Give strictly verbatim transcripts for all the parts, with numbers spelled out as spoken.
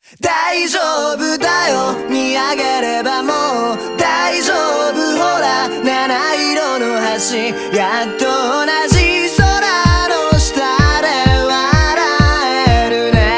大丈夫だよ、見上げればもう大丈夫。ほら七色の橋、やっと同じ空の下で笑えるね。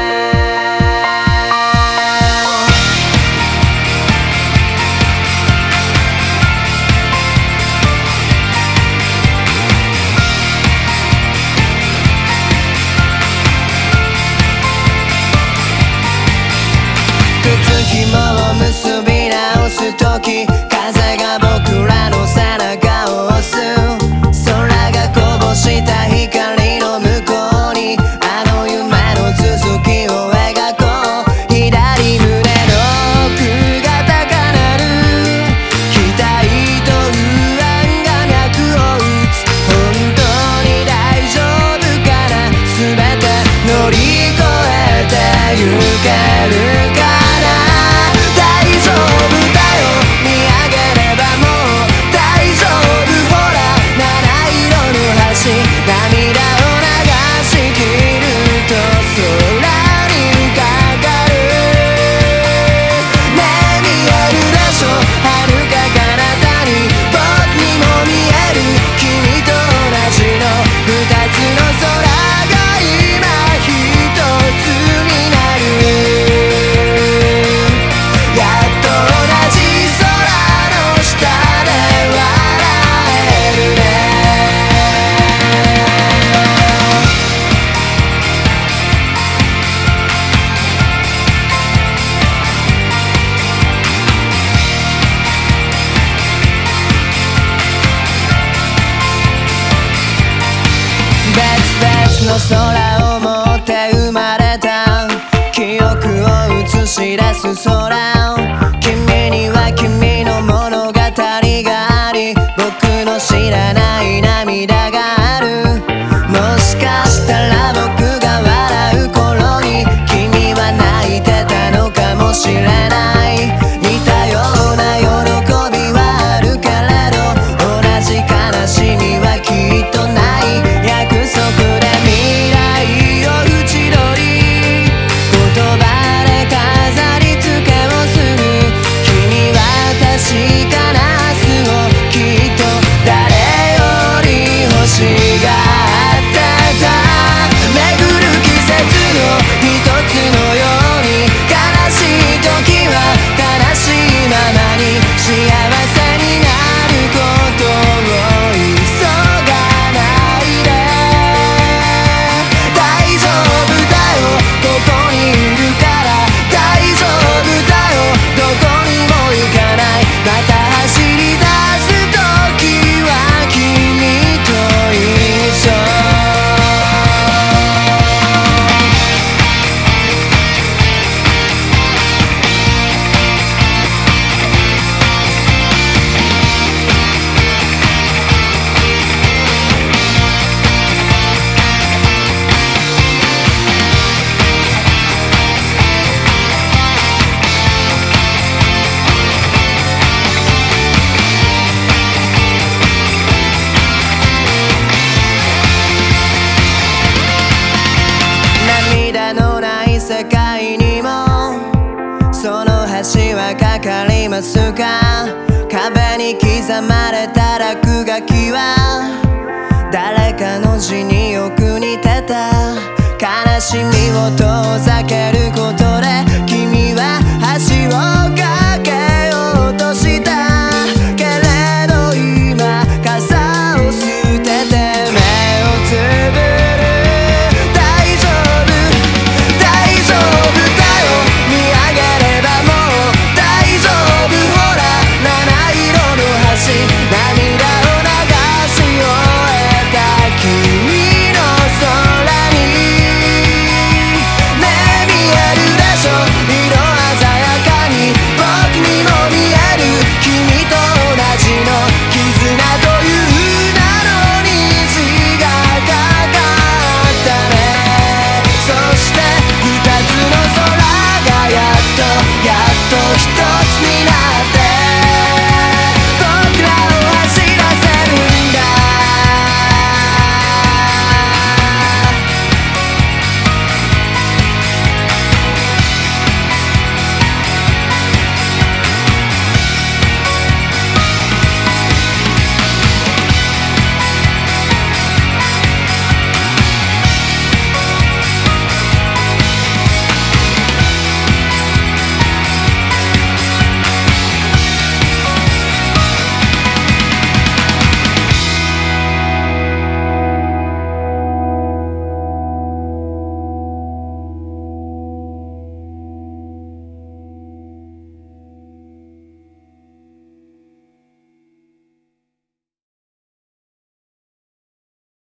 靴紐を結び直すとき、風が僕らの背中を押す。空がこぼした光の向こうに、あの夢の続きを描こう。左胸の奥が高鳴る、期待と不安が脈を打つ。本当に大丈夫かな、全て乗り越えてゆけるか。別々の空を持って生まれた、記憶を映し出す空。君には君の物語があり、僕の知らない涙がある。もしかしたら僕が笑う頃に君は泣いてたのかもしれない。似たような喜びはあるけれど、同じ悲しみはきっとない。約束で未来を打ち取り、言葉で飾り付けをする。君は確かな明日をきっと誰より欲しがってた。巡る季節の一つのように、悲しい時は悲しいままに、幸せになることを急がないで。大丈夫だよ、ここにいるから。大丈夫だよ、どこにも行かない。また走り出す時は君と一緒。涙のない世界にもその橋はかかりますか。壁に刻まれた落書きは誰かの字によく似てた。悲しみを遠ざけること